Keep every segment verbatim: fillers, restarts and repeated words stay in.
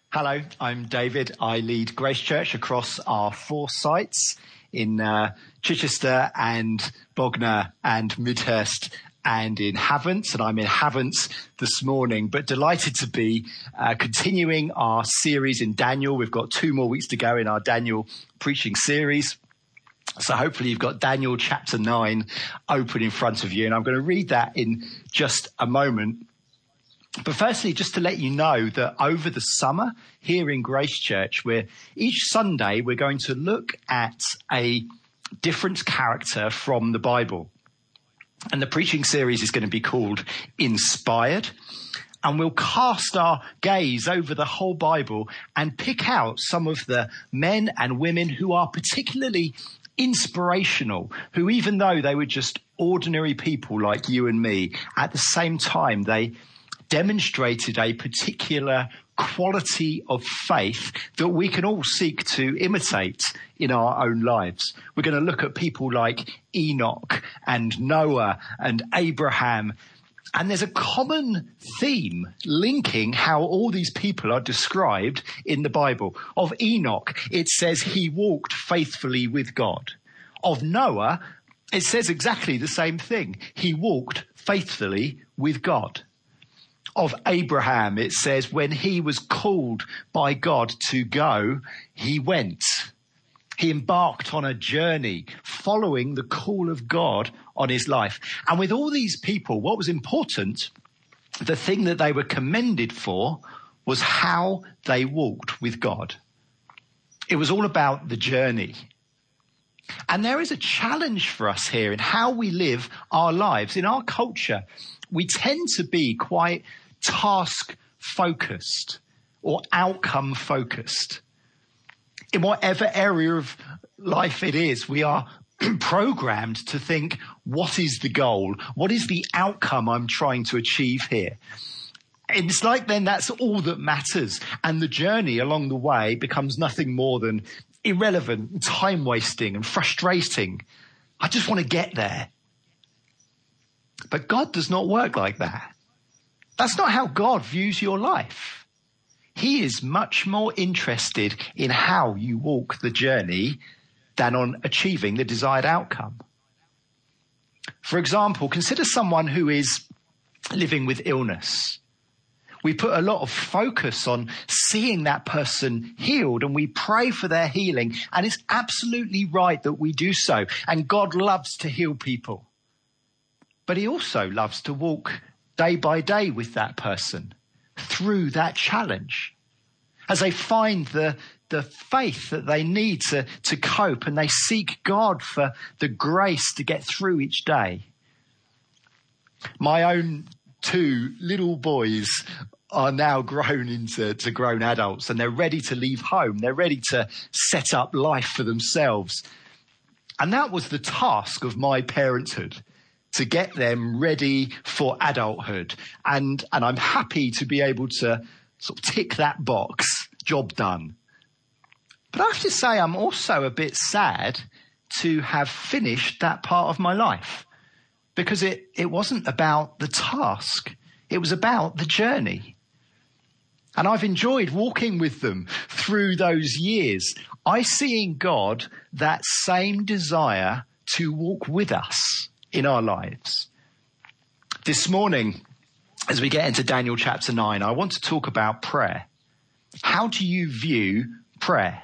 Hello, I'm David. I lead Grace Church across our four sites in uh, Chichester and Bognor and Midhurst and in Havant, and I'm in Havant this morning, but delighted to be uh, continuing our series in Daniel. We've got two more weeks to go in our Daniel preaching series. So hopefully you've got Daniel chapter nine open in front of you, and I'm going to read that in just a moment. But firstly, just to let you know that over the summer here in Grace Church, we're each Sunday we're going to look at a different character from the Bible. And the preaching series is going to be called Inspired. And we'll cast our gaze over the whole Bible and pick out some of the men and women who are particularly inspirational, who even though they were just ordinary people like you and me, at the same time they demonstrated a particular quality of faith that we can all seek to imitate in our own lives. We're going to look at people like Enoch and Noah and Abraham. And there's a common theme linking how all these people are described in the Bible. Of Enoch, it says he walked faithfully with God. Of Noah, it says exactly the same thing. He walked faithfully with God. Of Abraham, it says when he was called by God to go, he went. He embarked on a journey following the call of God on his life. And with all these people, what was important, the thing that they were commended for was how they walked with God. It was all about the journey. And there is a challenge for us here in how we live our lives. In our culture, we tend to be quite task focused or outcome focused. In whatever area of life it is, we are programmed to think, what is the goal? What is the outcome I'm trying to achieve here? It's like then that's all that matters. And the journey along the way becomes nothing more than irrelevant, time wasting and frustrating. I just want to get there. But God does not work like that. That's not how God views your life. He is much more interested in how you walk the journey than on achieving the desired outcome. For example, consider someone who is living with illness. We put a lot of focus on seeing that person healed, and we pray for their healing, and it's absolutely right that we do so. And God loves to heal people. But he also loves to walk day by day with that person through that challenge as they find the, the faith that they need to, to cope, and they seek God for the grace to get through each day. My own two little boys are now grown into to grown adults, and they're ready to leave home. They're ready to set up life for themselves. And that was the task of my parenthood, to get them ready for adulthood. And, and I'm happy to be able to sort of tick that box, job done. But I have to say, I'm also a bit sad to have finished that part of my life, because it, it wasn't about the task. It was about the journey. And I've enjoyed walking with them through those years. I see in God that same desire to walk with us in our lives. This morning, as we get into Daniel chapter nine, I want to talk about prayer. How do you view prayer?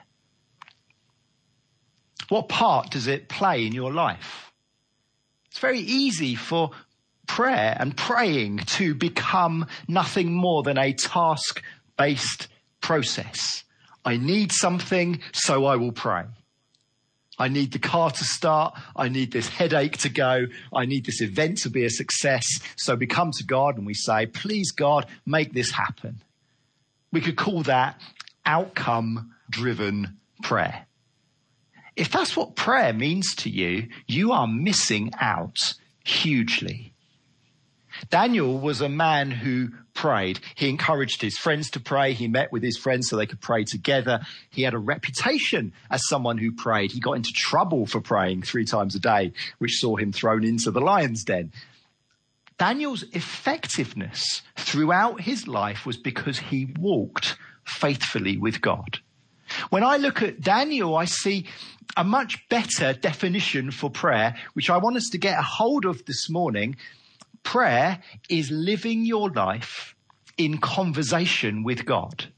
What part does it play in your life? It's very easy for prayer and praying to become nothing more than a task-based process. I need something, so I will pray. I need the car to start. I need this headache to go. I need this event to be a success. So we come to God and we say, please, God, make this happen. We could call that outcome-driven prayer. If that's what prayer means to you, you are missing out hugely. Daniel was a man who prayed. He encouraged his friends to pray. He met with his friends so they could pray together. He had a reputation as someone who prayed. He got into trouble for praying three times a day, which saw him thrown into the lion's den. Daniel's effectiveness throughout his life was because he walked faithfully with God. When I look at Daniel, I see a much better definition for prayer, which I want us to get a hold of this morning. Prayer is living your life in conversation with God.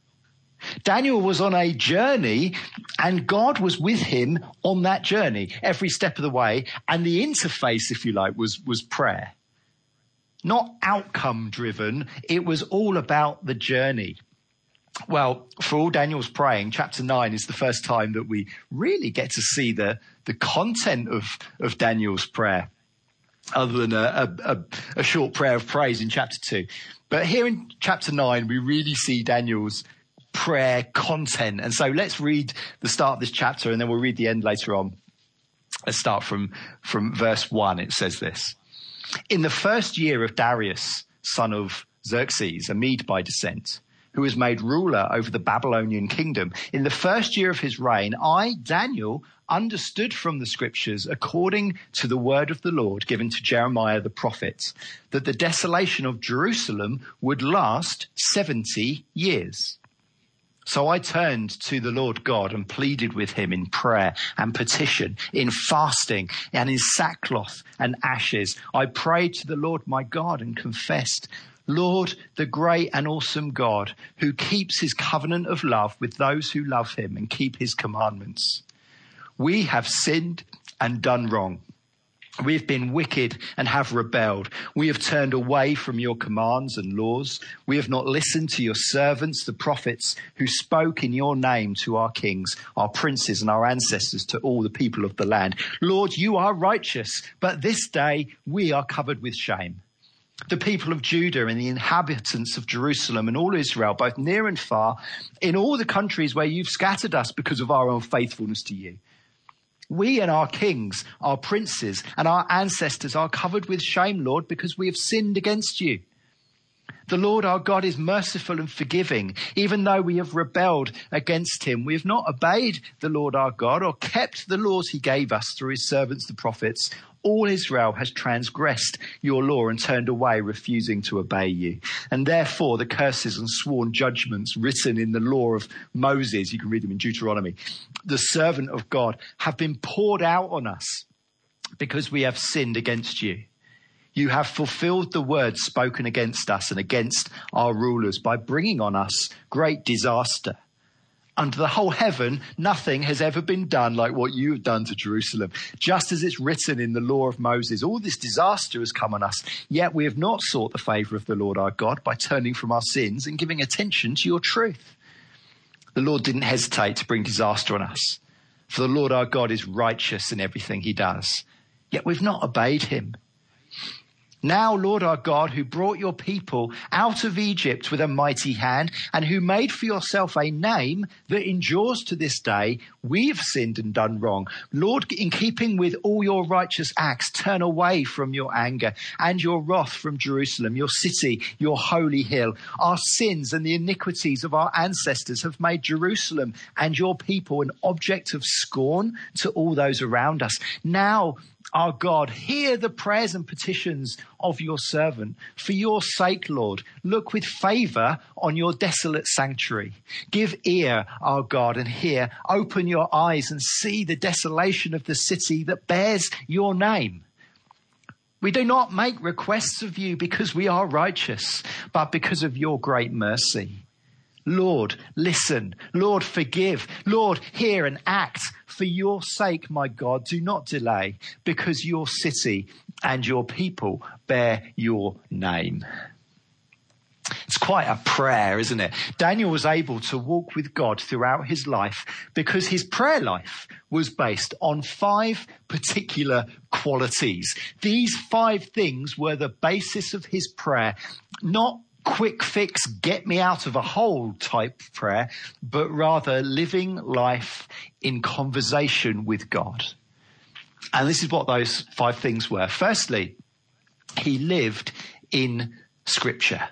Daniel was on a journey and God was with him on that journey every step of the way. And the interface, if you like, was, was prayer. Not outcome driven. It was all about the journey. Well, for all Daniel's praying, chapter nine is the first time that we really get to see the, the content of, of Daniel's prayer, other than a, a, a short prayer of praise in chapter two. But here in chapter nine, we really see Daniel's prayer content. And so let's read the start of this chapter and then we'll read the end later on. Let's start from, from verse one. It says this: In the first year of Darius, son of Xerxes, a Mede by descent, who was made ruler over the Babylonian kingdom, in the first year of his reign, I, Daniel, understood from the scriptures, according to the word of the Lord given to Jeremiah the prophet, that the desolation of Jerusalem would last seventy years. So I turned to the Lord God and pleaded with him in prayer and petition, in fasting and in sackcloth and ashes. I prayed to the Lord my God and confessed, Lord, the great and awesome God, who keeps his covenant of love with those who love him and keep his commandments. We have sinned and done wrong. We have been wicked and have rebelled. We have turned away from your commands and laws. We have not listened to your servants, the prophets, who spoke in your name to our kings, our princes and our ancestors, to all the people of the land. Lord, you are righteous, but this day we are covered with shame. The people of Judah and the inhabitants of Jerusalem and all Israel, both near and far, in all the countries where you've scattered us because of our unfaithfulness to you. We and our kings, our princes and our ancestors are covered with shame, Lord, because we have sinned against you. The Lord our God is merciful and forgiving. Even though we have rebelled against him, we have not obeyed the Lord our God or kept the laws he gave us through his servants, the prophets. All Israel has transgressed your law and turned away, refusing to obey you. And therefore the curses and sworn judgments written in the law of Moses, you can read them in Deuteronomy, the servant of God, have been poured out on us because we have sinned against you. You have fulfilled the words spoken against us and against our rulers by bringing on us great disaster. Under the whole heaven, nothing has ever been done like what you have done to Jerusalem. Just as it's written in the law of Moses, all this disaster has come on us, yet we have not sought the favour of the Lord our God by turning from our sins and giving attention to your truth. The Lord didn't hesitate to bring disaster on us, for the Lord our God is righteous in everything he does, yet we've not obeyed him. Now, Lord our God, who brought your people out of Egypt with a mighty hand and who made for yourself a name that endures to this day, we've sinned and done wrong. Lord, in keeping with all your righteous acts, turn away from your anger and your wrath from Jerusalem, your city, your holy hill. Our sins and the iniquities of our ancestors have made Jerusalem and your people an object of scorn to all those around us. Now, our God, hear the prayers and petitions of your servant. For your sake, Lord, look with favour on your desolate sanctuary. Give ear, our God, and hear. Open your eyes and see the desolation of the city that bears your name. We do not make requests of you because we are righteous, but because of your great mercy. Lord, listen. Lord, forgive. Lord, hear and act. For your sake, my God, do not delay, because your city and your people bear your name. It's quite a prayer, isn't it? Daniel was able to walk with God throughout his life because his prayer life was based on five particular qualities. These five things were the basis of his prayer, not quick fix, get me out of a hole type prayer, but rather living life in conversation with God. And this is what those five things were. Firstly, he lived in Scripture.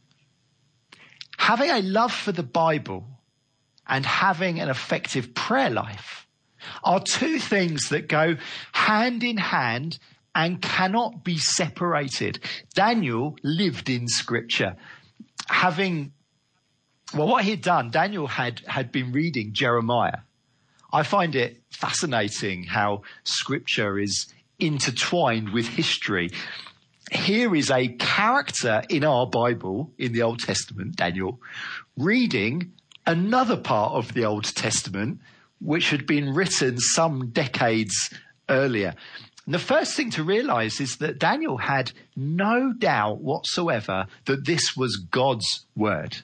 Having a love for the Bible and having an effective prayer life are two things that go hand in hand and cannot be separated. Daniel lived in Scripture. Having Well, what he'd done, Daniel had, had been reading Jeremiah. I find it fascinating how scripture is intertwined with history. Here is a character in our Bible, in the Old Testament, Daniel, reading another part of the Old Testament, which had been written some decades earlier. And the first thing to realize is that Daniel had no doubt whatsoever that this was God's word.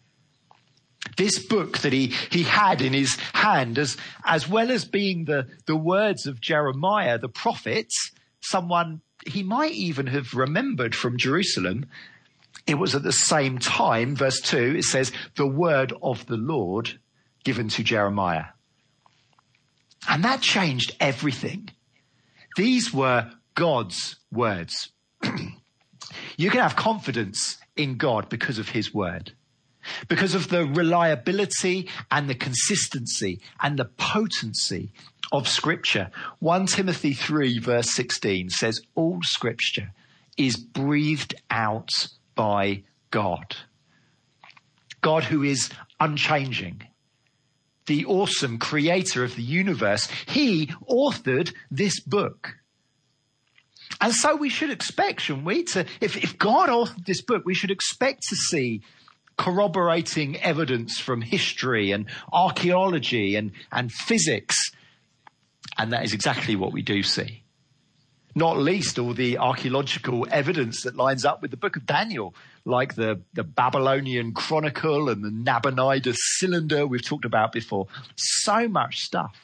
This book that he, he had in his hand, as, as well as being the, the words of Jeremiah, the prophet, someone he might even have remembered from Jerusalem, it was at the same time, verse two, it says, the word of the Lord given to Jeremiah. And that changed everything. These were God's words. You can have confidence in God because of his word, because of the reliability and the consistency and the potency of scripture. First Timothy three verse sixteen says, all scripture is breathed out by God. God who is unchanging, the awesome creator of the universe. He authored this book. And so we should expect, shouldn't we, to, if, if God authored this book, we should expect to see corroborating evidence from history and archaeology and, and physics. And that is exactly what we do see. Not least all the archaeological evidence that lines up with the book of Daniel, like the, the Babylonian Chronicle and the Nabonidus Cylinder we've talked about before. So much stuff.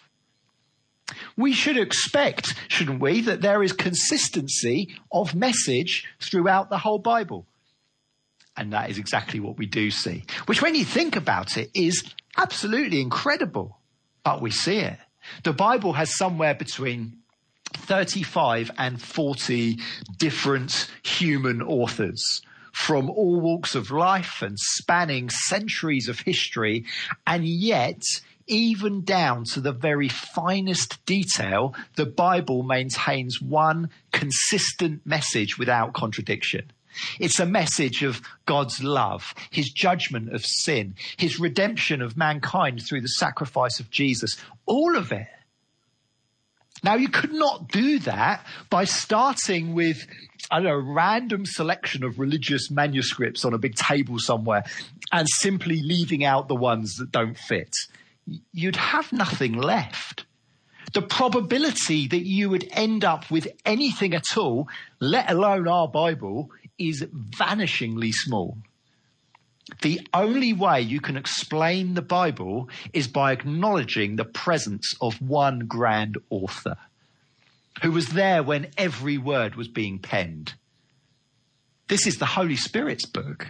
We should expect, shouldn't we, that there is consistency of message throughout the whole Bible. And that is exactly what we do see, which when you think about it is absolutely incredible, but we see it. The Bible has somewhere between thirty-five and forty different human authors from all walks of life and spanning centuries of history. And yet, even down to the very finest detail, the Bible maintains one consistent message without contradiction. It's a message of God's love, his judgment of sin, his redemption of mankind through the sacrifice of Jesus, all of it. Now, you could not do that by starting with, I don't know, a random selection of religious manuscripts on a big table somewhere and simply leaving out the ones that don't fit. You'd have nothing left. The probability that you would end up with anything at all, let alone our Bible, is vanishingly small. The only way you can explain the Bible is by acknowledging the presence of one grand author who was there when every word was being penned. This is the Holy Spirit's book.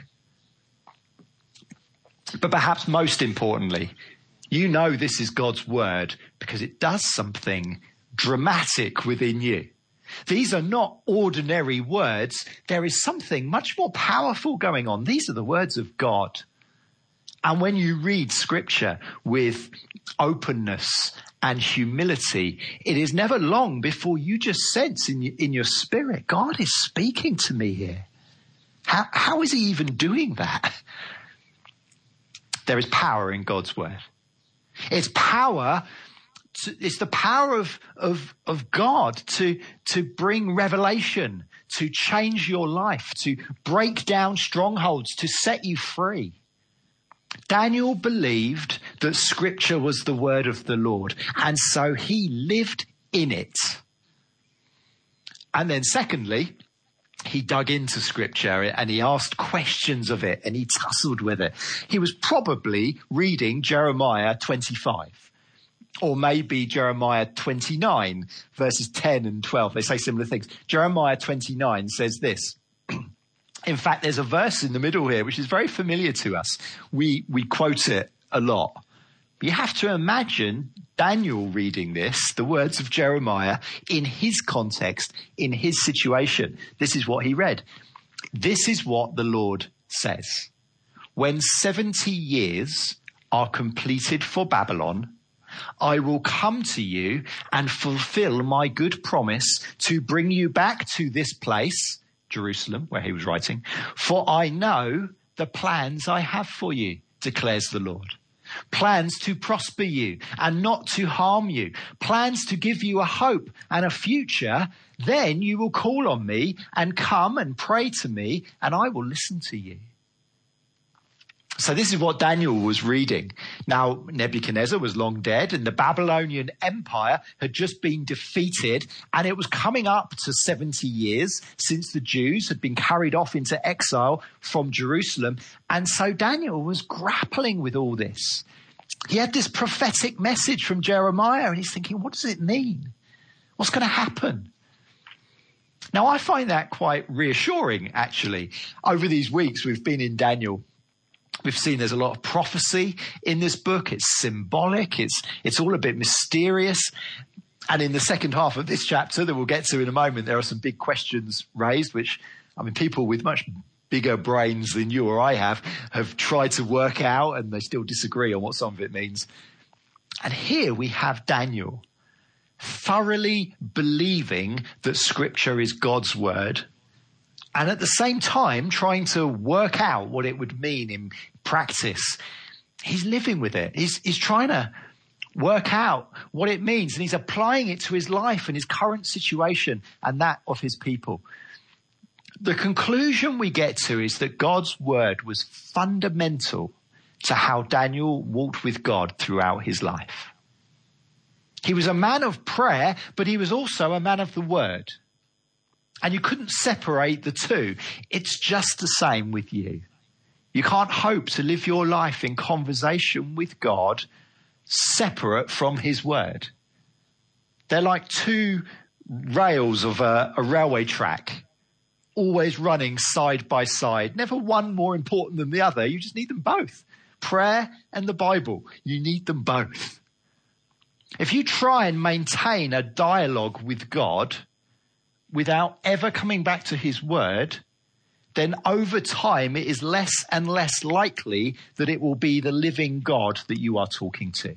But perhaps most importantly, you know this is God's word because it does something dramatic within you. These are not ordinary words. There is something much more powerful going on. These are the words of God. And when you read scripture with openness and humility, it is never long before you just sense in, in your spirit, God is speaking to me here. How, how is he even doing that? There is power in God's word. It's power to, it's the power of, of, of God to, to bring revelation, to change your life, to break down strongholds, to set you free. Daniel believed that scripture was the word of the Lord, and so he lived in it. And then secondly, he dug into scripture and he asked questions of it and he tussled with it. He was probably reading Jeremiah twenty-five. Or maybe Jeremiah twenty-nine, verses ten and twelve. They say similar things. Jeremiah twenty-nine says this. In fact, there's a verse in the middle here which is very familiar to us. We we quote it a lot. But you have to imagine Daniel reading this, the words of Jeremiah, in his context, in his situation. This is what he read. This is what the Lord says. When seventy years are completed for Babylon, I will come to you and fulfill my good promise to bring you back to this place, Jerusalem, where he was writing, for I know the plans I have for you, declares the Lord. Plans to prosper you and not to harm you. Plans to give you a hope and a future. Then you will call on me and come and pray to me, and I will listen to you. So this is what Daniel was reading. Now, Nebuchadnezzar was long dead, and the Babylonian Empire had just been defeated, and it was coming up to seventy years since the Jews had been carried off into exile from Jerusalem. And so Daniel was grappling with all this. He had this prophetic message from Jeremiah, and he's thinking, what does it mean? What's going to happen? Now, I find that quite reassuring, actually. Over these weeks, we've been in Daniel. We've seen there's a lot of prophecy in this book. It's symbolic. It's, it's all a bit mysterious. And in the second half of this chapter that we'll get to in a moment, there are some big questions raised, which, I mean, people with much bigger brains than you or I have, have tried to work out, and they still disagree on what some of it means. And here we have Daniel thoroughly believing that Scripture is God's word, and at the same time, trying to work out what it would mean in practice. He's living with it. He's, he's trying to work out what it means, and he's applying it to his life and his current situation and that of his people. The conclusion we get to is that God's word was fundamental to how Daniel walked with God throughout his life. He was a man of prayer, but he was also a man of the word. And you couldn't separate the two. It's just the same with you. You can't hope to live your life in conversation with God separate from his word. They're like two rails of a, a railway track, always running side by side. Never one more important than the other. You just need them both. Prayer and the Bible. You need them both. If you try and maintain a dialogue with God without ever coming back to his word, then over time it is less and less likely that it will be the living God that you are talking to.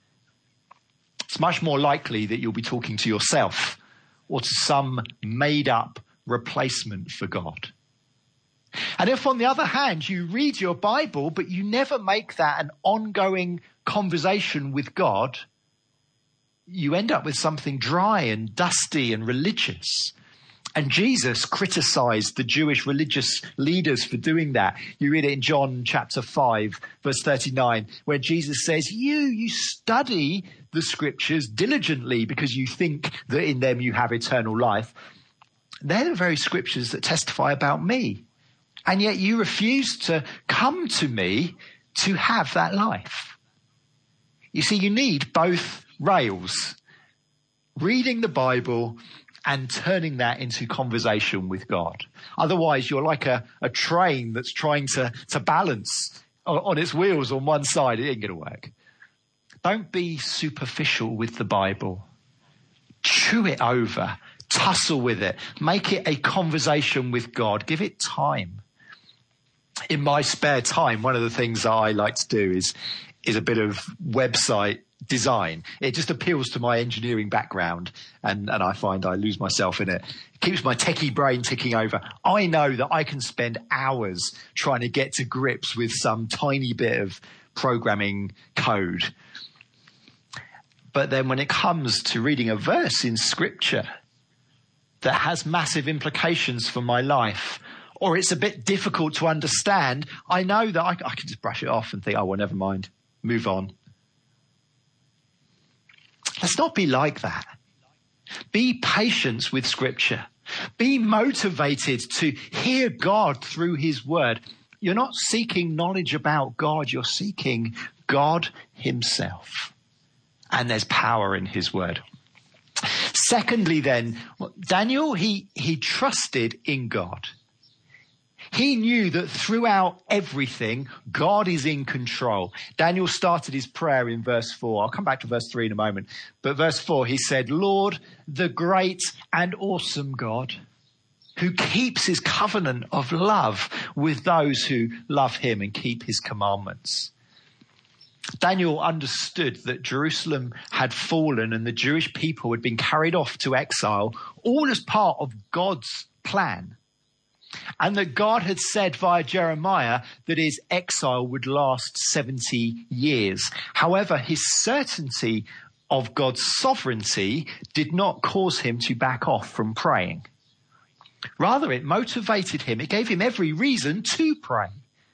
It's much more likely that you'll be talking to yourself or to some made-up replacement for God. And if, on the other hand, you read your Bible, but you never make that an ongoing conversation with God, you end up with something dry and dusty and religious. And Jesus criticized the Jewish religious leaders for doing that. You read it in John chapter five, verse thirty-nine, where Jesus says, you, you study the scriptures diligently because you think that in them you have eternal life. They're the very scriptures that testify about me. And yet you refuse to come to me to have that life. You see, you need both rails, reading the Bible and turning that into conversation with God. Otherwise, you're like a, a train that's trying to, to balance on, on its wheels on one side. It ain't going to work. Don't be superficial with the Bible. Chew it over. Tussle with it. Make it a conversation with God. Give it time. In my spare time, one of the things that I like to do is, is a bit of website design. It just appeals to my engineering background, and, and I find I lose myself in it. It keeps my techie brain ticking over. I know that I can spend hours trying to get to grips with some tiny bit of programming code. But then when it comes to reading a verse in Scripture that has massive implications for my life, or it's a bit difficult to understand, I know that I, I can just brush it off and think, oh, well, never mind, move on. Let's not be like that. Be patient with Scripture. Be motivated to hear God through his word. You're not seeking knowledge about God. You're seeking God himself. And there's power in his word. Secondly, then, Daniel, he, he trusted in God. He knew that throughout everything, God is in control. Daniel started his prayer in verse four. I'll come back to verse three in a moment. But verse four, he said, Lord, the great and awesome God, who keeps his covenant of love with those who love him and keep his commandments. Daniel understood that Jerusalem had fallen and the Jewish people had been carried off to exile, all as part of God's plan. and that God had said via Jeremiah that his exile would last seventy years. However, his certainty of God's sovereignty did not cause him to back off from praying. Rather, it motivated him. It gave him every reason to pray.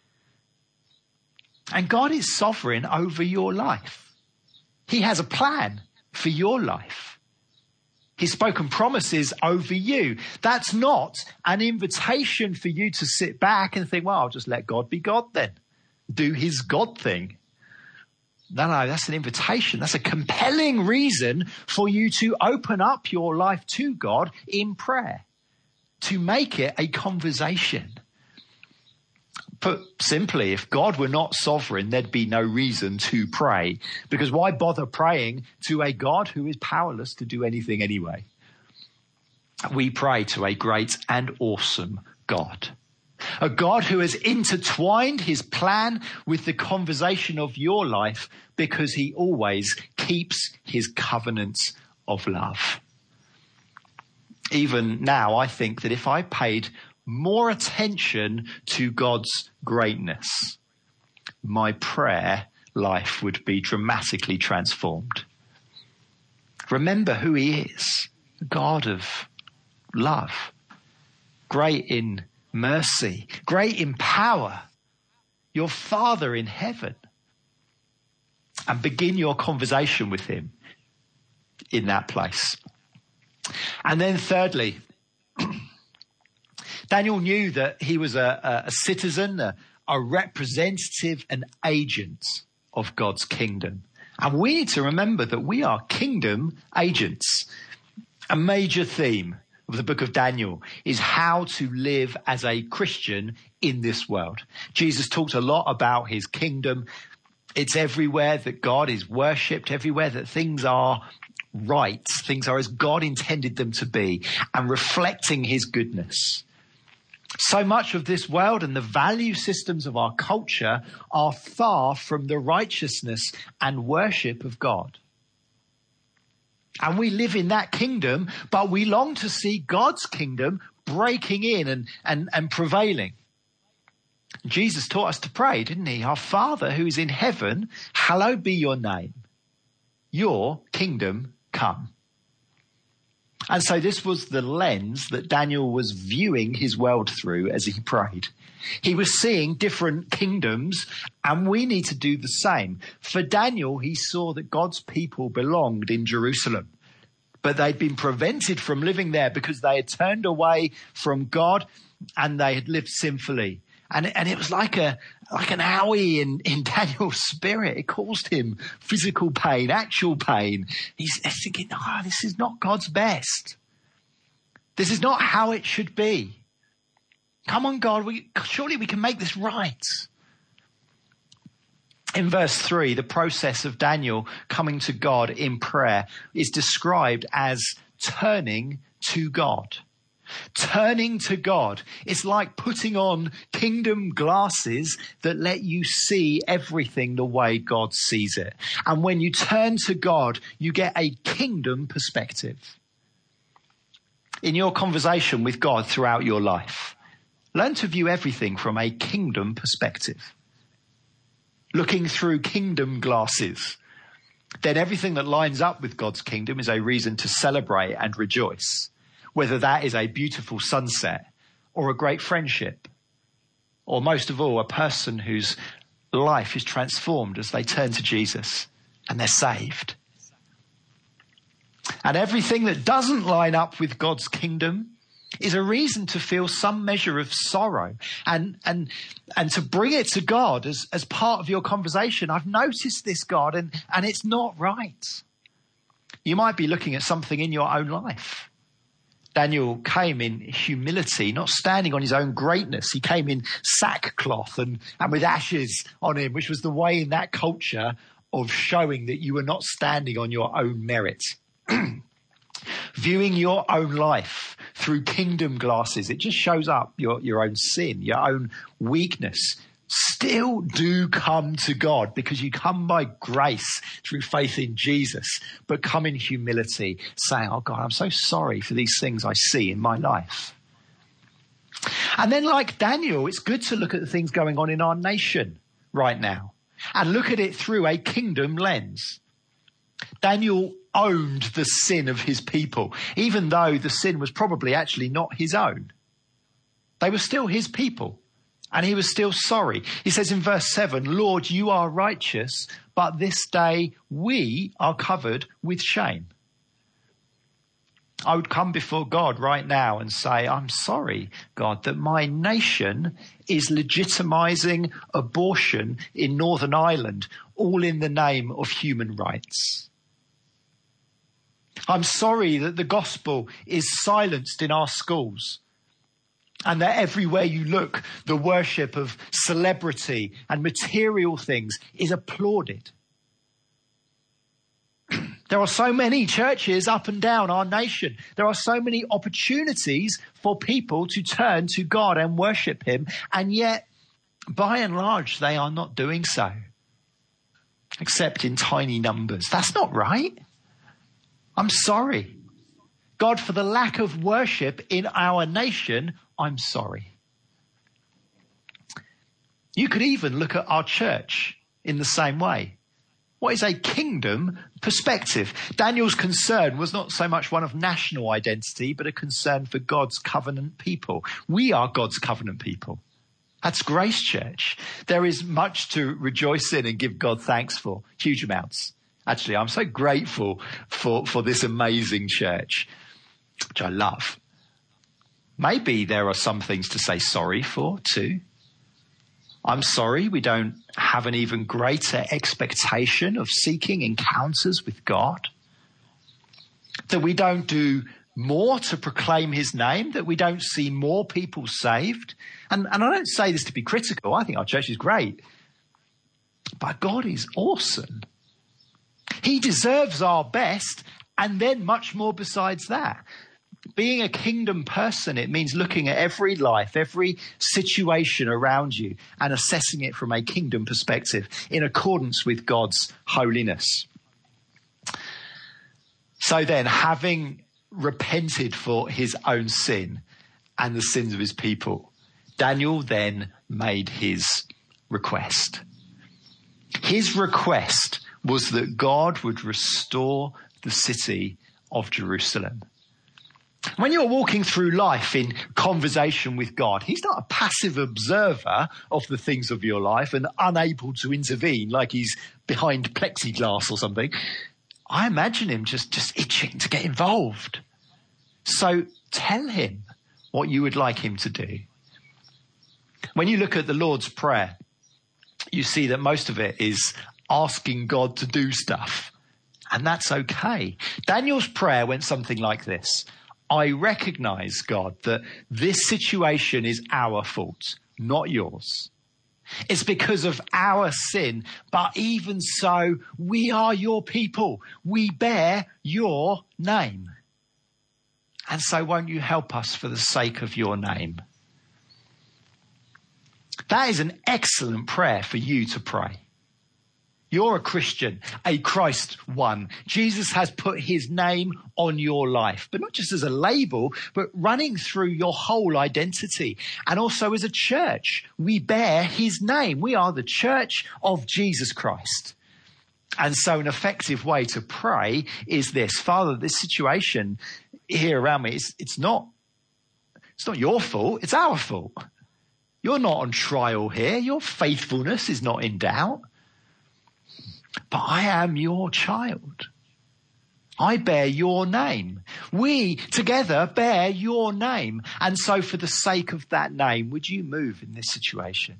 And God is sovereign over your life. He has a plan for your life. His spoken promises over you. That's not an invitation for you to sit back and think, well, I'll just let God be God then. Do his God thing. No, no, that's an invitation. That's a compelling reason for you to open up your life to God in prayer, to make it a conversation. Put simply, if God were not sovereign, there'd be no reason to pray, because why bother praying to a God who is powerless to do anything anyway? We pray to a great and awesome God. A God who has intertwined his plan with the conversation of your life because he always keeps his covenants of love. Even now, I think that if I paid more attention to God's greatness, my prayer life would be dramatically transformed. Remember who he is, a God of love, great in mercy, great in power, your Father in heaven. And begin your conversation with him in that place. And then thirdly, Daniel knew that he was a, a citizen, a, a representative, an agent of God's kingdom. And we need to remember that we are kingdom agents. A major theme of the book of Daniel is how to live as a Christian in this world. Jesus talked a lot about his kingdom. It's everywhere that God is worshipped, everywhere that things are right, things are as God intended them to be, and reflecting his goodness. So much of this world and the value systems of our culture are far from the righteousness and worship of God. And we live in that kingdom, but we long to see God's kingdom breaking in and, and, and prevailing. Jesus taught us to pray, didn't he? Our Father who is in heaven, hallowed be your name. Your kingdom come. And so this was the lens that Daniel was viewing his world through as he prayed. He was seeing different kingdoms, and we need to do the same. For Daniel, he saw that God's people belonged in Jerusalem, but they'd been prevented from living there because they had turned away from God and they had lived sinfully. And, and it was like a like an owie in, in Daniel's spirit. It caused him physical pain, actual pain. He's thinking, oh, this is not God's best. This is not how it should be. Come on, God, we, surely we can make this right. In verse three, the process of Daniel coming to God in prayer is described as turning to God. Turning to God. It's like putting on kingdom glasses that let you see everything the way God sees it. And when you turn to God, you get a kingdom perspective. In your conversation with God throughout your life, learn to view everything from a kingdom perspective. Looking through kingdom glasses. Then everything that lines up with God's kingdom is a reason to celebrate and rejoice. Whether that is a beautiful sunset or a great friendship, or most of all, a person whose life is transformed as they turn to Jesus and they're saved. And everything that doesn't line up with God's kingdom is a reason to feel some measure of sorrow and, and, and to bring it to God as, as part of your conversation. I've noticed this, God, and, and it's not right. You might be looking at something in your own life. Daniel came in humility, not standing on his own greatness. He came in sackcloth and, and with ashes on him, which was the way in that culture of showing that you were not standing on your own merit. Viewing your own life through kingdom glasses, it just shows up your, your own sin, your own weakness. Still do come to God because you come by grace through faith in Jesus, but come in humility saying, oh God, I'm so sorry for these things I see in my life. And then, like Daniel, it's good to look at the things going on in our nation right now and look at it through a kingdom lens. Daniel owned the sin of his people, even though the sin was probably actually not his own. They were still his people, and he was still sorry. He says in verse seven, Lord, you are righteous, but this day we are covered with shame. I would come before God right now and say, I'm sorry, God, that my nation is legitimizing abortion in Northern Ireland, all in the name of human rights. I'm sorry that the gospel is silenced in our schools and that everywhere you look, the worship of celebrity and material things is applauded. There are so many churches up and down our nation. There are so many opportunities for people to turn to God and worship him. And yet, by and large, they are not doing so, except in tiny numbers. That's not right. I'm sorry. God, for the lack of worship in our nation, I'm sorry. You could even look at our church in the same way. What is a kingdom perspective? Daniel's concern was not so much one of national identity, but a concern for God's covenant people. We are God's covenant people. That's Grace Church. There is much to rejoice in and give God thanks for, huge amounts. Actually, I'm so grateful for, for this amazing church, which I love. Maybe there are some things to say sorry for too. I'm sorry we don't have an even greater expectation of seeking encounters with God. That we don't do more to proclaim his name, that we don't see more people saved. And, and I don't say this to be critical. I think our church is great. But God is awesome. He deserves our best and then much more besides that. Being a kingdom person, it means looking at every life, every situation around you and assessing it from a kingdom perspective in accordance with God's holiness. So then, having repented for his own sin and the sins of his people, Daniel then made his request. His request was that God would restore the city of Jerusalem. When you're walking through life in conversation with God, he's not a passive observer of the things of your life and unable to intervene like he's behind plexiglass or something. I imagine him just, just itching to get involved. So tell him what you would like him to do. When you look at the Lord's Prayer, you see that most of it is asking God to do stuff. And that's okay. Daniel's prayer went something like this. I recognize, God, that this situation is our fault, not yours. It's because of our sin, but even so, we are your people. We bear your name. And so won't you help us for the sake of your name? That is an excellent prayer for you to pray. You're a Christian, a Christ one. Jesus has put his name on your life, but not just as a label, but running through your whole identity. And also as a church, we bear his name. We are the church of Jesus Christ. And so an effective way to pray is this: Father, this situation here around me, it's, it's not, it's not your fault. It's our fault. You're not on trial here. Your faithfulness is not in doubt. But I am your child. I bear your name. We together bear your name. And so for the sake of that name, would you move in this situation?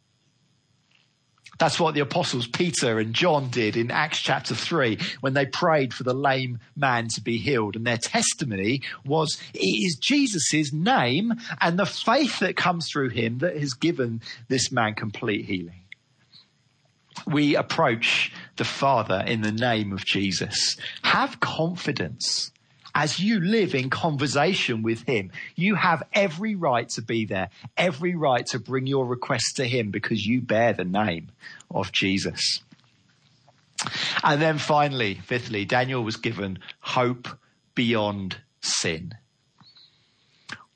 That's what the apostles Peter and John did in Acts chapter three when they prayed for the lame man to be healed. And their testimony was, it is Jesus' name and the faith that comes through him that has given this man complete healing. We approach the Father in the name of Jesus. Have confidence. As you live in conversation with him, you have every right to be there, every right to bring your request to him because you bear the name of Jesus. And then finally, fifthly, Daniel was given hope beyond sin.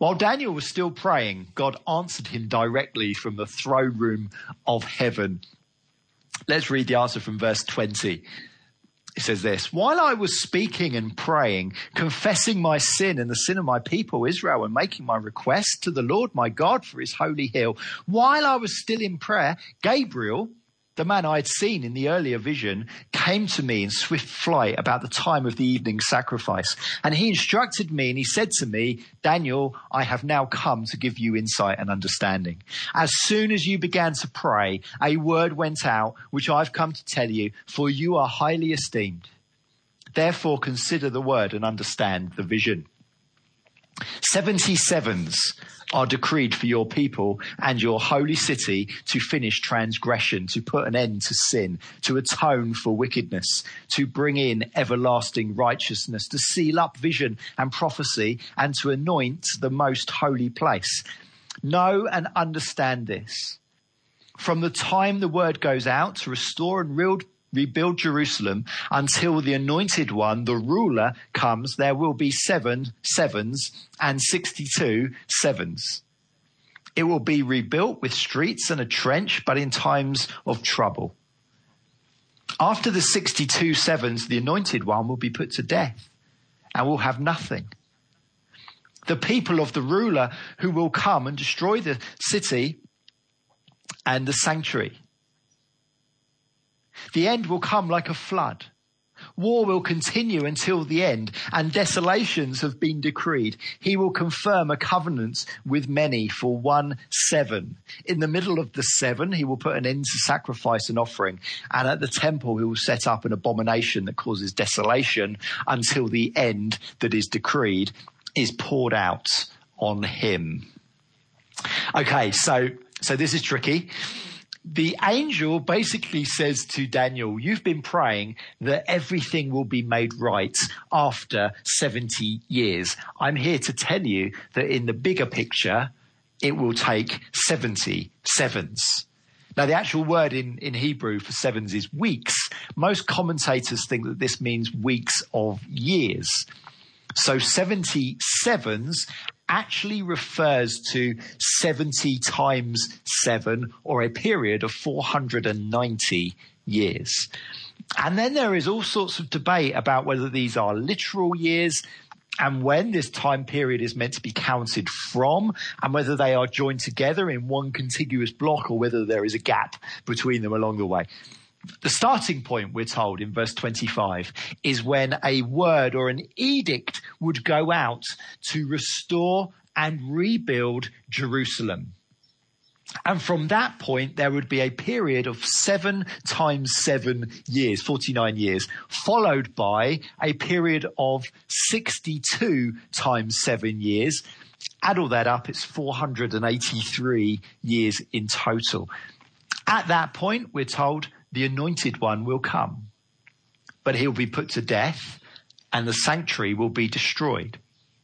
While Daniel was still praying, God answered him directly from the throne room of heaven. Let's read the answer from verse twenty. It says this: while I was speaking and praying, confessing my sin and the sin of my people Israel, and making my request to the Lord my God for his holy hill, while I was still in prayer, Gabriel, the man I had seen in the earlier vision, came to me in swift flight about the time of the evening sacrifice. And he instructed me and he said to me, Daniel, I have now come to give you insight and understanding. As soon as you began to pray, a word went out, which I've come to tell you, for you are highly esteemed. Therefore, consider the word and understand the vision. Seventy sevens are decreed for your people and your holy city to finish transgression, to put an end to sin, to atone for wickedness, to bring in everlasting righteousness, to seal up vision and prophecy, and to anoint the most holy place. Know and understand this. From the time the word goes out to restore and rebuild Rebuild Jerusalem until the anointed one, the ruler, comes, there will be seven sevens and sixty-two sevens. It will be rebuilt with streets and a trench, but in times of trouble. After the sixty-two sevens, the anointed one will be put to death and will have nothing. The people of the ruler who will come and destroy the city and the sanctuary. The end will come like a flood. War will continue until the end, and desolations have been decreed. He will confirm a covenant with many for one seven. In the middle of the seven, he will put an end to sacrifice and offering. And at the temple, he will set up an abomination that causes desolation until the end that is decreed is poured out on him. Okay, so, so this is tricky. The angel basically says to Daniel, you've been praying that everything will be made right after seventy years. I'm here to tell you that in the bigger picture, it will take seventy sevens. Now, the actual word in, in Hebrew for sevens is weeks. Most commentators think that this means weeks of years. So seventy sevens actually refers to seventy times seven, or a period of four hundred ninety years. And then there is all sorts of debate about whether these are literal years and when this time period is meant to be counted from, and whether they are joined together in one contiguous block or whether there is a gap between them along the way. The starting point, we're told in verse twenty-five, is when a word or an edict would go out to restore and rebuild Jerusalem. And from that point, there would be a period of seven times seven years, forty-nine years, followed by a period of sixty-two times seven years. Add all that up, it's four hundred eighty-three years in total. At that point, we're told, the anointed one will come, but he'll be put to death and the sanctuary will be destroyed.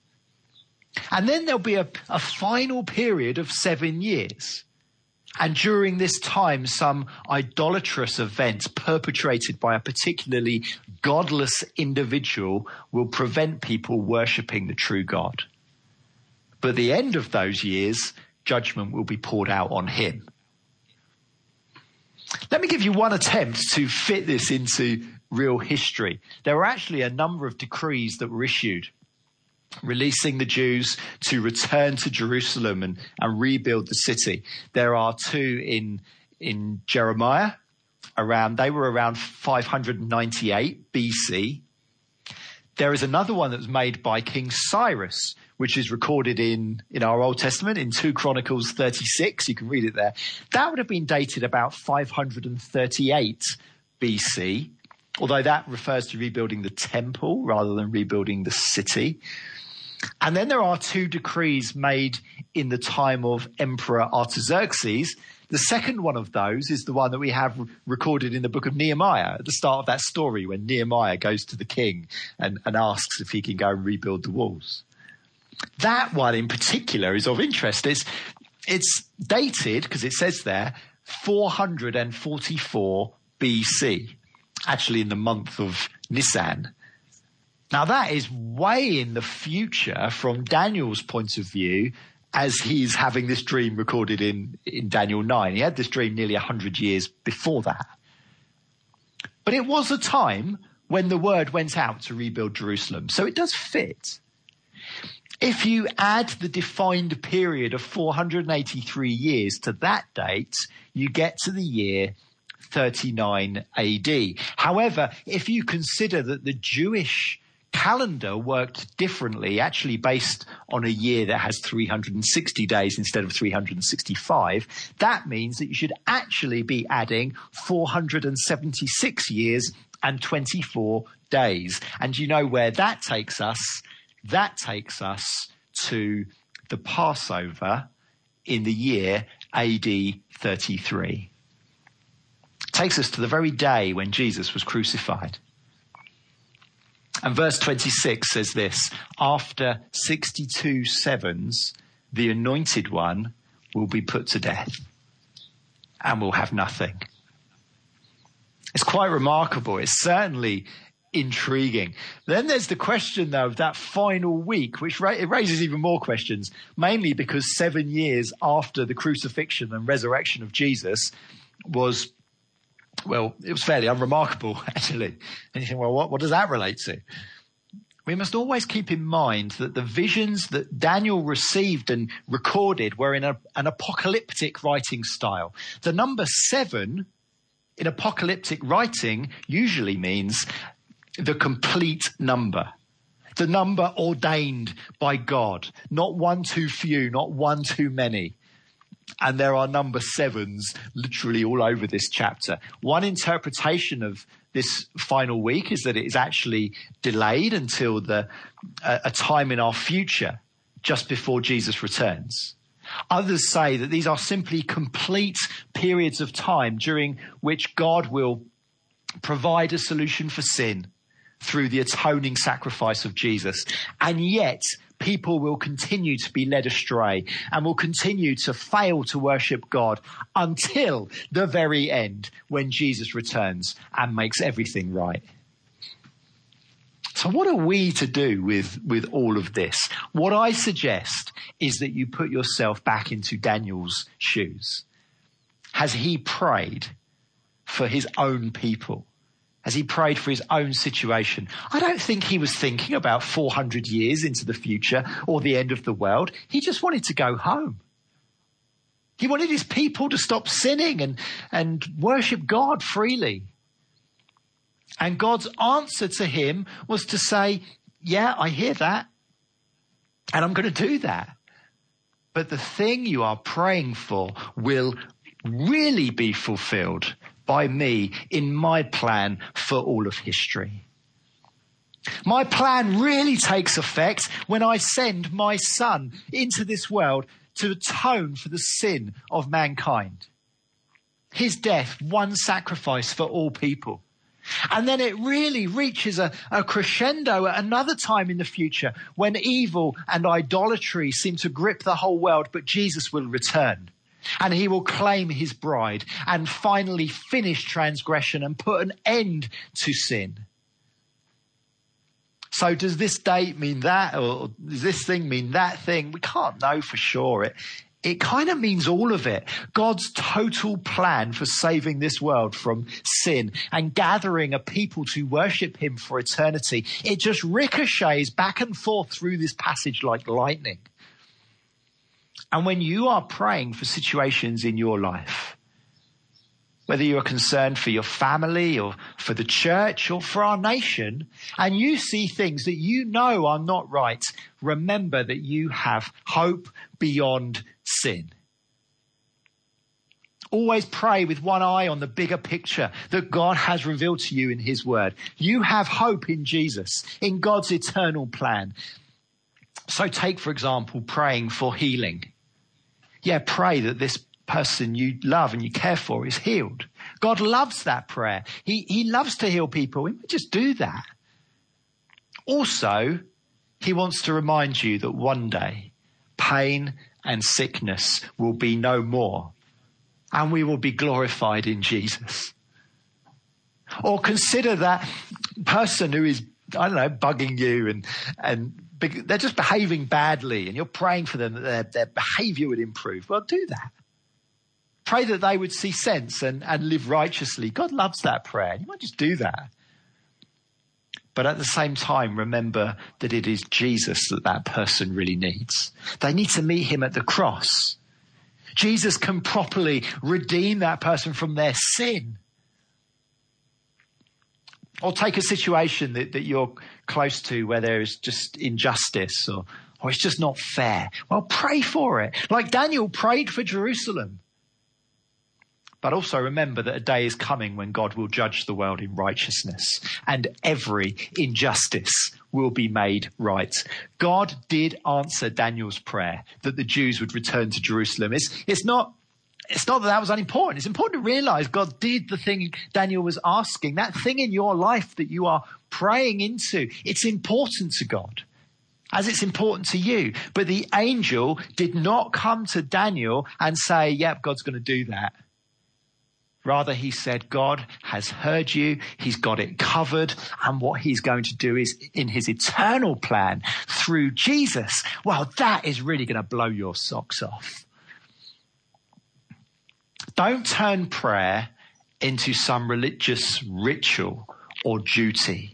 And then there'll be a, a final period of seven years. And during this time, some idolatrous event perpetrated by a particularly godless individual will prevent people worshipping the true God. But at the end of those years, judgment will be poured out on him. Let me give you one attempt to fit this into real history. There were actually a number of decrees that were issued, releasing the Jews to return to Jerusalem and, and rebuild the city. There are two in, in Jeremiah, around, they were around five hundred ninety-eight B C. There is another one that was made by King Cyrus, which is recorded in, in our Old Testament in two Chronicles thirty-six. You can read it there. That would have been dated about five hundred thirty-eight B C, although that refers to rebuilding the temple rather than rebuilding the city. And then there are two decrees made in the time of Emperor Artaxerxes. The second one of those is the one that we have recorded in the book of Nehemiah at the start of that story, when Nehemiah goes to the king and, and asks if he can go and rebuild the walls. That one in particular is of interest. It's, it's dated, because it says there, four hundred forty-four B C, actually in the month of Nisan. Now that is way in the future from Daniel's point of view, as he's having this dream recorded in, in Daniel nine. He had this dream nearly one hundred years before that. But it was a time when the word went out to rebuild Jerusalem. So it does fit. If you add the defined period of four hundred eighty-three years to that date, you get to the year thirty-nine A D. However, if you consider that the Jewish calendar worked differently, actually based on a year that has three hundred sixty days instead of three hundred sixty-five, that means that you should actually be adding four hundred seventy-six years and twenty-four days. And you know where that takes us? That takes us to the Passover in the year A D thirty-three. It takes us to the very day when Jesus was crucified. And verse twenty-six says this: after sixty-two sevens, the anointed one will be put to death and will have nothing. It's quite remarkable. It's certainly intriguing. Then there's the question, though, of that final week, which ra- it raises even more questions, mainly because seven years after the crucifixion and resurrection of Jesus was, well, it was fairly unremarkable, actually. And you think, well, what, what does that relate to? We must always keep in mind that the visions that Daniel received and recorded were in a, an apocalyptic writing style. The number seven in apocalyptic writing usually means the complete number, the number ordained by God, not one too few, not one too many. And there are number sevens literally all over this chapter. One interpretation of this final week is that it is actually delayed until the uh, a time in our future, just before Jesus returns. Others say that these are simply complete periods of time during which God will provide a solution for sin through the atoning sacrifice of Jesus. And yet people will continue to be led astray and will continue to fail to worship God until the very end, when Jesus returns and makes everything right. So what are we to do with, with all of this? What I suggest is that you put yourself back into Daniel's shoes. Has he prayed for his own people? As he prayed for his own situation? I don't think he was thinking about four hundred years into the future or the end of the world. He just wanted to go home. He wanted his people to stop sinning and, and worship God freely. And God's answer to him was to say, yeah, I hear that, and I'm going to do that. But the thing you are praying for will really be fulfilled by me in my plan for all of history. My plan really takes effect when I send my son into this world to atone for the sin of mankind. His death, one sacrifice for all people. And then it really reaches a, a crescendo at another time in the future when evil and idolatry seem to grip the whole world, but Jesus will return. And he will claim his bride and finally finish transgression and put an end to sin. So does this date mean that, or does this thing mean that thing? We can't know for sure. It, it kind of means all of it. God's total plan for saving this world from sin and gathering a people to worship him for eternity. It just ricochets back and forth through this passage like lightning. And when you are praying for situations in your life, whether you're concerned for your family or for the church or for our nation, and you see things that you know are not right, remember that you have hope beyond sin. Always pray with one eye on the bigger picture that God has revealed to you in his word. You have hope in Jesus, in God's eternal plan. So take, for example, praying for healing. Yeah, pray that this person you love and you care for is healed. God loves that prayer. He, he loves to heal people. We just do that. Also, he wants to remind you that one day pain and sickness will be no more, and we will be glorified in Jesus. Or consider that person who is I don't know, bugging you and, and they're just behaving badly and you're praying for them that their, their behavior would improve. Well, do that. Pray that they would see sense and, and live righteously. God loves that prayer. You might just do that. But at the same time, remember that it is Jesus that that person really needs. They need to meet him at the cross. Jesus can properly redeem that person from their sin. Or take a situation that, that you're close to where there is just injustice or, or it's just not fair. Well, pray for it. Like Daniel prayed for Jerusalem. But also remember that a day is coming when God will judge the world in righteousness and every injustice will be made right. God did answer Daniel's prayer that the Jews would return to Jerusalem. It's, it's not, it's not that that was unimportant. It's important to realize God did the thing Daniel was asking. That thing in your life that you are praying into, it's important to God, as it's important to you. But the angel did not come to Daniel and say, yep, God's going to do that. Rather, he said, God has heard you. He's got it covered. And what he's going to do is in his eternal plan through Jesus. Well, that is really going to blow your socks off. Don't turn prayer into some religious ritual or duty.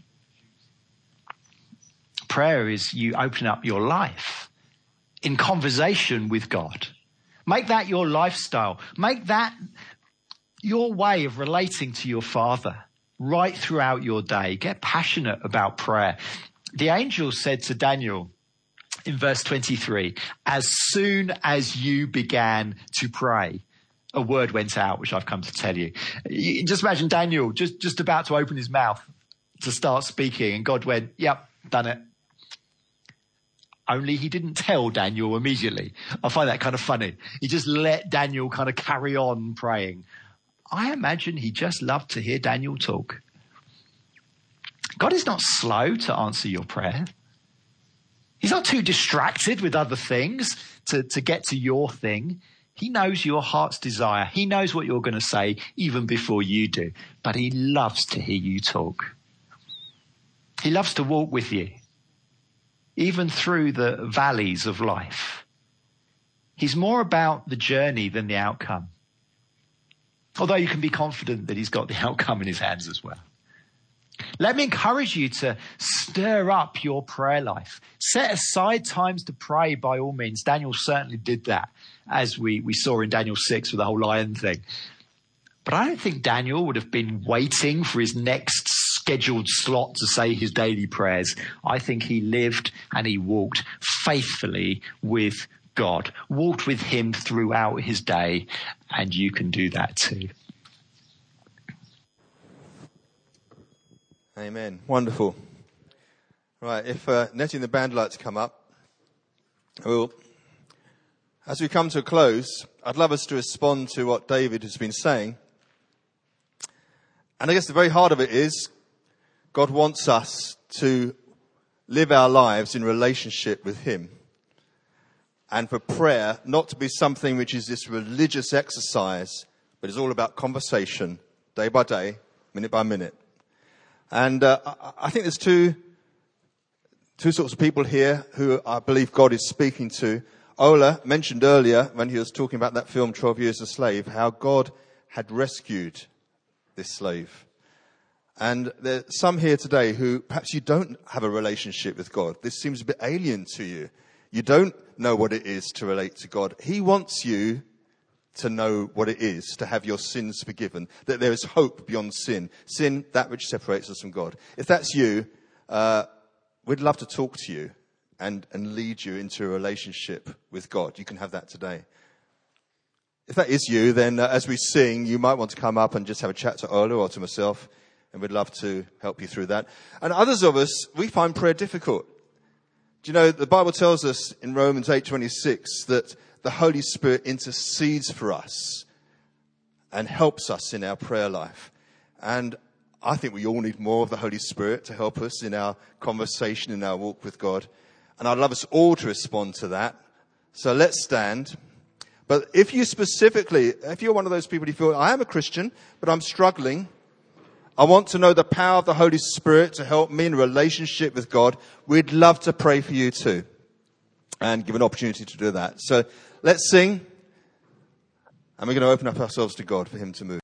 Prayer is you open up your life in conversation with God. Make that your lifestyle. Make that your way of relating to your Father right throughout your day. Get passionate about prayer. The angel said to Daniel in verse twenty-three, as soon as you began to pray, a word went out, which I've come to tell you. You just imagine Daniel just, just about to open his mouth to start speaking, and God went, yep, done it. Only he didn't tell Daniel immediately. I find that kind of funny. He just let Daniel kind of carry on praying. I imagine he just loved to hear Daniel talk. God is not slow to answer your prayer. He's not too distracted with other things to, to get to your thing. He knows your heart's desire. He knows what you're going to say even before you do. But he loves to hear you talk. He loves to walk with you, even through the valleys of life. He's more about the journey than the outcome. Although you can be confident that he's got the outcome in his hands as well. Let me encourage you to stir up your prayer life. Set aside times to pray by all means. Daniel certainly did that, as we, we saw in Daniel six with the whole lion thing. But I don't think Daniel would have been waiting for his next scheduled slot to say his daily prayers. I think he lived and he walked faithfully with God, walked with him throughout his day, and you can do that too. Amen. Wonderful. Right, if uh, Nettie and the band lights come up, well, as we come to a close, I'd love us to respond to what David has been saying. And I guess the very heart of it is, God wants us to live our lives in relationship with him. And for prayer not to be something which is this religious exercise, but it's all about conversation, day by day, minute by minute. And uh, I think there's two two sorts of people here who I believe God is speaking to. Ola mentioned earlier when he was talking about that film twelve years a Slave, how God had rescued this slave. And there's some here today who perhaps you don't have a relationship with God. This seems a bit alien to you. You don't know what it is to relate to God. He wants you to know what it is to have your sins forgiven, that there is hope beyond sin. Sin, that which separates us from God. If that's you, uh, we'd love to talk to you and, and lead you into a relationship with God. You can have that today. If that is you, then uh, as we sing, you might want to come up and just have a chat to Ola or to myself, and we'd love to help you through that. And others of us, we find prayer difficult. Do you know, the Bible tells us in Romans eight twenty-six that the Holy Spirit intercedes for us and helps us in our prayer life. And I think we all need more of the Holy Spirit to help us in our conversation, in our walk with God. And I'd love us all to respond to that. So let's stand. But if you specifically, if you're one of those people who feel, I am a Christian, but I'm struggling, I want to know the power of the Holy Spirit to help me in relationship with God. We'd love to pray for you too and give an opportunity to do that. So let's sing, and we're going to open up ourselves to God for him to move.